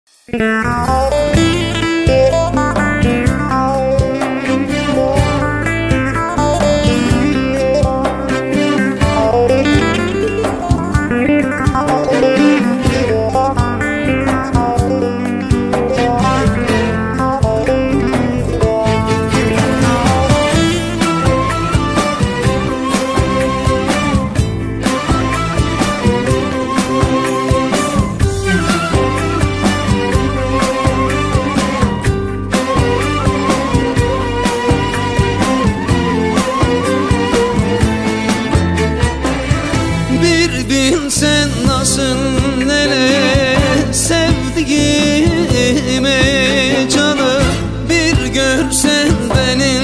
Bir bilsen nasıl neler sevdiğimi canım, bir görsen benim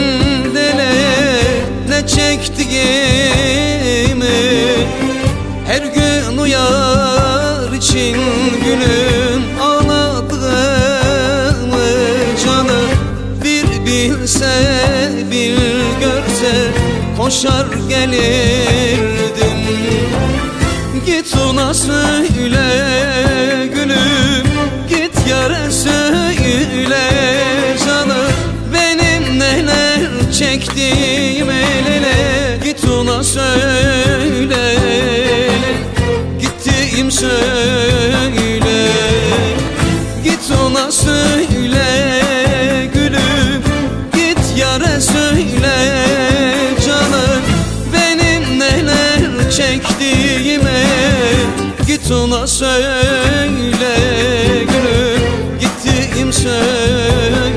ne çektiğimi. Her gün uyar için gülüm ağladığımı canım, bir bilse bir görse koşar gelirdim. Git ona söyle gülüm, git yâre söyle canım, benim neler çektiğim elele. Git ona söyle, gittiğim söyle. Git ona söyle gülüm, git yâre söyle canım, benim neler çektiğime. Git ona söyle gülüm, gittiğim söyle.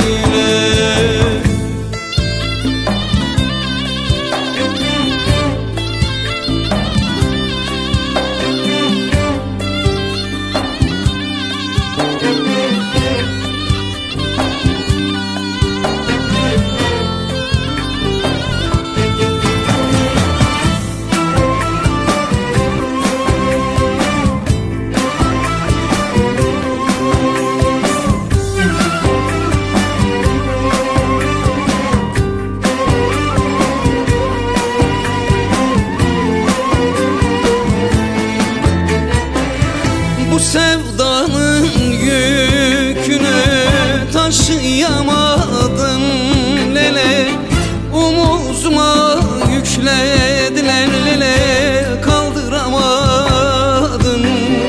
Bu sevdanın yükünü taşıyamadım lele, omuzuma yüklediler lele, kaldıramadım.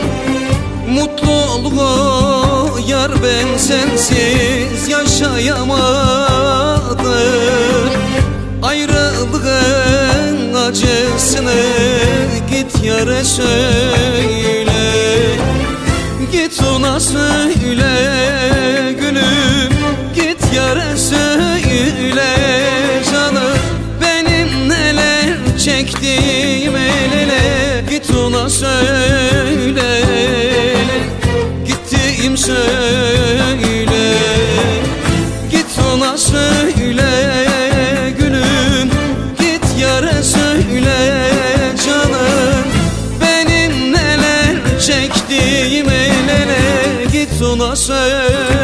Mutluluğu yar ben sensiz yaşayamadım. Ayrılığın acısını git yâre söyle. Git ona söyle gülüm, git yâre söyle canım, benim neler çektiğim elele. Git ona söyle, gittiğim söyle. Git ona söyle gülüm, git yâre söyle canım, benim neler çektiğim elele. Git ona söyle.